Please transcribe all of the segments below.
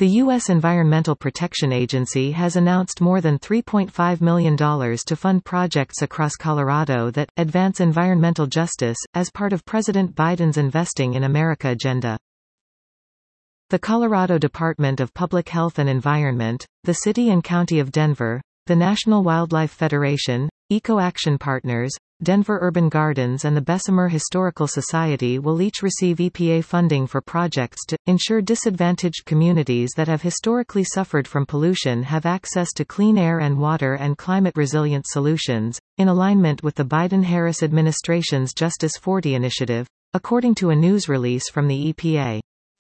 The U.S. Environmental Protection Agency has announced more than $3.5 million to fund projects across Colorado that advance environmental justice, as part of President Biden's Investing in America agenda. The Colorado Department of Public Health and Environment, the City and County of Denver, the National Wildlife Federation, Eco Action Partners, Denver Urban Gardens and the Bessemer Historical Society will each receive EPA funding for projects to ensure disadvantaged communities that have historically suffered from pollution have access to clean air and water and climate-resilient solutions, in alignment with the Biden-Harris administration's Justice 40 initiative, according to a news release from the EPA.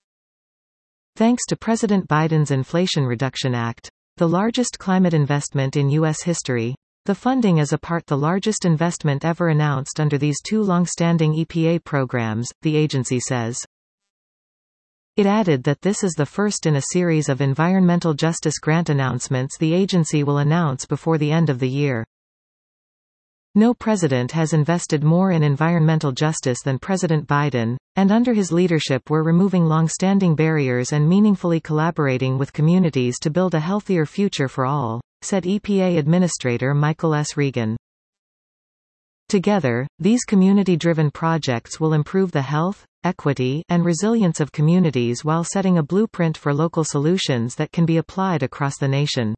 Thanks to President Biden's Inflation Reduction Act, the largest climate investment in U.S. history, the funding is the largest investment ever announced under these two long-standing EPA programs, the agency says. It added that this is the first in a series of environmental justice grant announcements the agency will announce before the end of the year. No president has invested more in environmental justice than President Biden, and under his leadership we're removing long-standing barriers and meaningfully collaborating with communities to build a healthier future for all, said EPA Administrator Michael S. Regan. Together, these community-driven projects will improve the health, equity, and resilience of communities while setting a blueprint for local solutions that can be applied across the nation.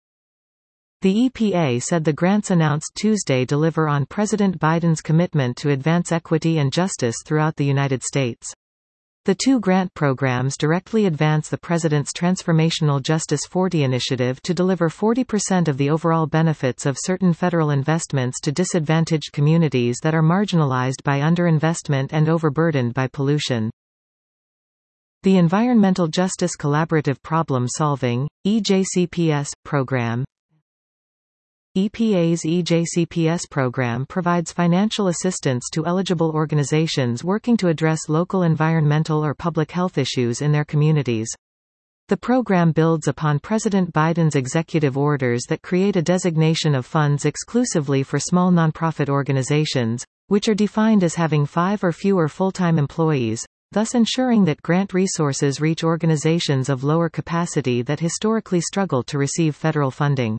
The EPA said the grants announced Tuesday deliver on President Biden's commitment to advance equity and justice throughout the United States. The two grant programs directly advance the President's Transformational Justice 40 initiative to deliver 40% of the overall benefits of certain federal investments to disadvantaged communities that are marginalized by underinvestment and overburdened by pollution. The Environmental Justice Collaborative Problem Solving, EJCPS, program. EPA's EJCPS program provides financial assistance to eligible organizations working to address local environmental or public health issues in their communities. The program builds upon President Biden's executive orders that create a designation of funds exclusively for small nonprofit organizations, which are defined as having 5 or fewer full-time employees, thus ensuring that grant resources reach organizations of lower capacity that historically struggle to receive federal funding.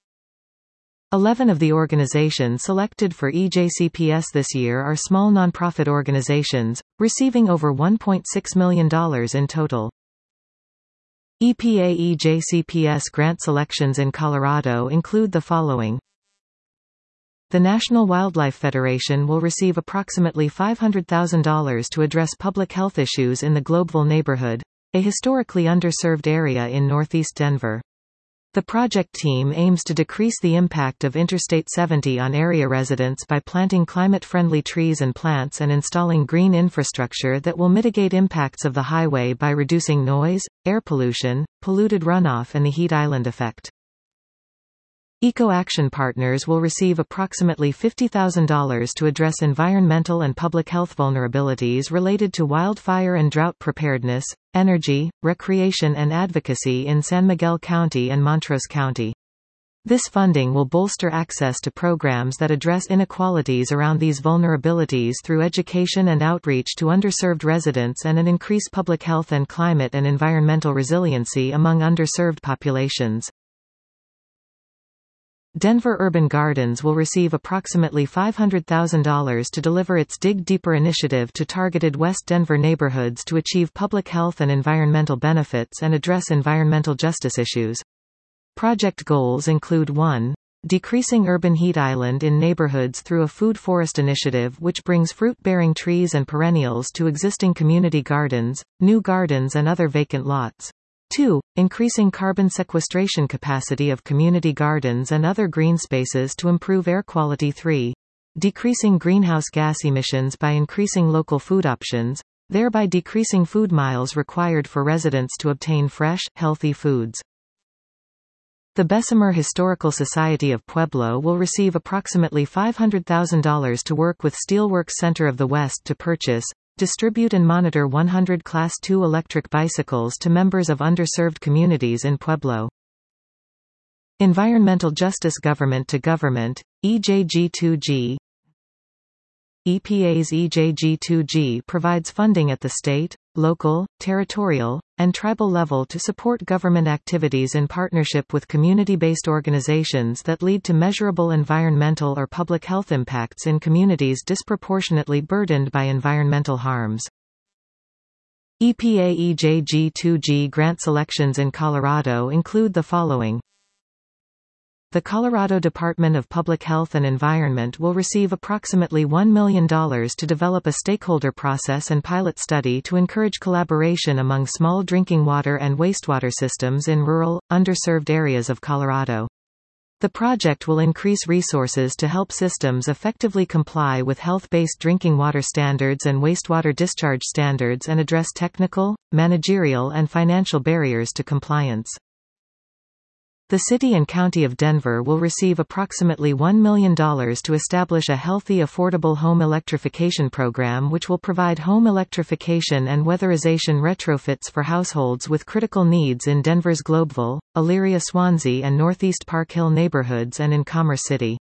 11 of the organizations selected for EJCPS this year are small nonprofit organizations, receiving over $1.6 million in total. EPA EJCPS grant selections in Colorado include the following. The National Wildlife Federation will receive approximately $500,000 to address public health issues in the Globeville neighborhood, a historically underserved area in northeast Denver. The project team aims to decrease the impact of Interstate 70 on area residents by planting climate-friendly trees and plants and installing green infrastructure that will mitigate impacts of the highway by reducing noise, air pollution, polluted runoff and the heat island effect. Eco Action Partners will receive approximately $50,000 to address environmental and public health vulnerabilities related to wildfire and drought preparedness, energy, recreation and advocacy in San Miguel County and Montrose County. This funding will bolster access to programs that address inequalities around these vulnerabilities through education and outreach to underserved residents and increase public health and climate and environmental resiliency among underserved populations. Denver Urban Gardens will receive approximately $500,000 to deliver its Dig Deeper initiative to targeted West Denver neighborhoods to achieve public health and environmental benefits and address environmental justice issues. Project goals include 1. Decreasing urban heat island in neighborhoods through a food forest initiative which brings fruit-bearing trees and perennials to existing community gardens, new gardens and other vacant lots. 2. Increasing carbon sequestration capacity of community gardens and other green spaces to improve air quality. 3. Decreasing greenhouse gas emissions by increasing local food options, thereby decreasing food miles required for residents to obtain fresh, healthy foods. The Bessemer Historical Society of Pueblo will receive approximately $500,000 to work with Steelworks Center of the West to purchase, distribute and monitor 100 Class II electric bicycles to members of underserved communities in Pueblo. Environmental Justice Government to Government, EJG2G, EPA's EJG2G provides funding at the state, local, territorial, and tribal level to support government activities in partnership with community-based organizations that lead to measurable environmental or public health impacts in communities disproportionately burdened by environmental harms. EPA EJG2G grant selections in Colorado include the following. The Colorado Department of Public Health and Environment will receive approximately $1 million to develop a stakeholder process and pilot study to encourage collaboration among small drinking water and wastewater systems in rural, underserved areas of Colorado. The project will increase resources to help systems effectively comply with health-based drinking water standards and wastewater discharge standards and address technical, managerial and financial barriers to compliance. The City and County of Denver will receive approximately $1 million to establish a healthy affordable home electrification program which will provide home electrification and weatherization retrofits for households with critical needs in Denver's Globeville, Elyria-Swansea and Northeast Park Hill neighborhoods and in Commerce City.